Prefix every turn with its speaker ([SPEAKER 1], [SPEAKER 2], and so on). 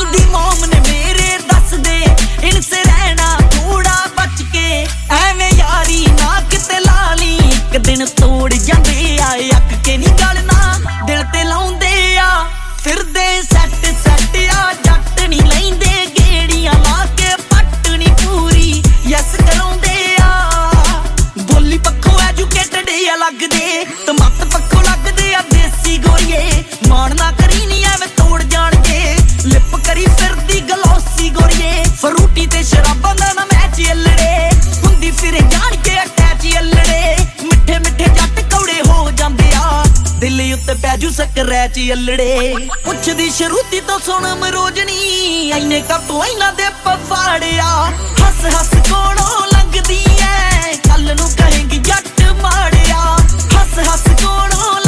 [SPEAKER 1] दी मोम ने मेरे दस दे इनसे रहना थोड़ा बच के एवें यारी ना किते लाली एक दिन तोड़ जांदे आ अक के नी गलना दिल ते लाउंदे आ फिरदे सैट सैट आ जट नी लैंदे गेड़ियां ला के पट नी पूरी यस कराउंदे आ बोली पक्खों एजुकेटेड आ लगदे ते मत पक्खों लगदे आ देसी गोरिए मान ना करी नी एवें तोड़ जाणगे लिप करी फिरदी गलोसी गोरिए फ्रूटी ते शराबां दा ना मैच अल्लड़े हुंदी फिरे जाण के अटैच अल्लड़े मिठे मिठे जट कौड़े हो जांदे आ दिल उत्ते पैजू सकरैच अल्लड़े पुछदी शरूती तो सुन मरोजनी ऐने कतों ऐना दे पवाड़िया हस हस कोलों लंघदी ऐ कल नूं कहेंगी जट माड़िया हस हस कोलों